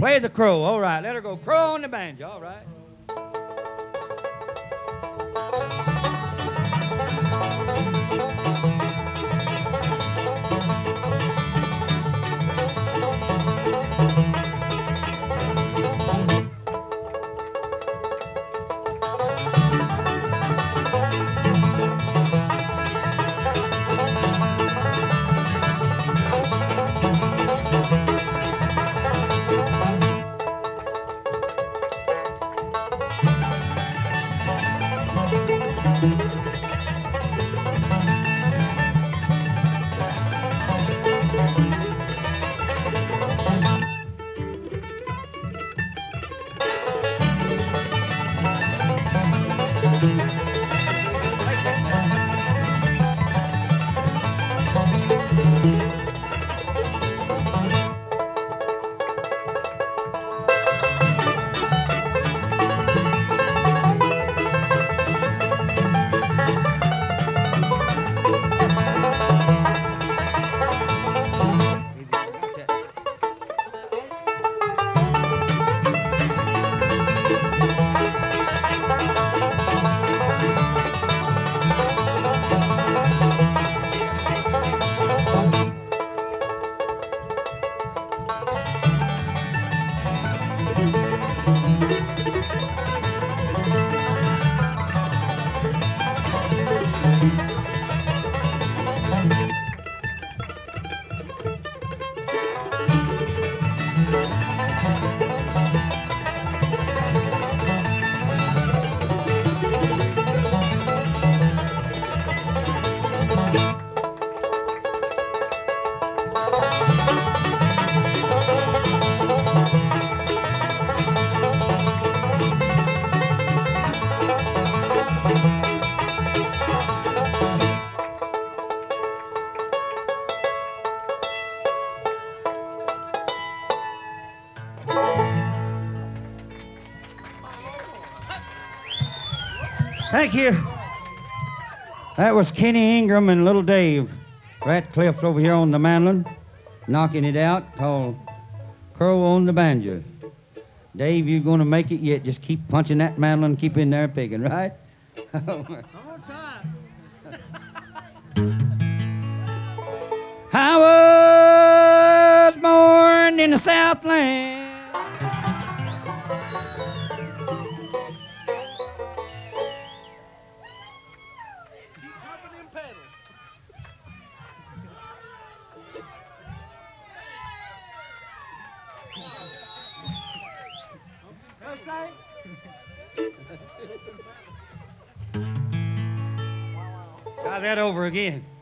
Play the crow. All right, let her go. Crow on the banjo. All right. Thank you. That was Kenny Ingram and Little Dave Ratcliffe over here on the mandolin, knocking it out, called Crow on the Banjo. Dave, you're going to make it yet. Just keep punching that mandolin, keep in there picking, right? One more time. I was born in the Southland. Try that over again.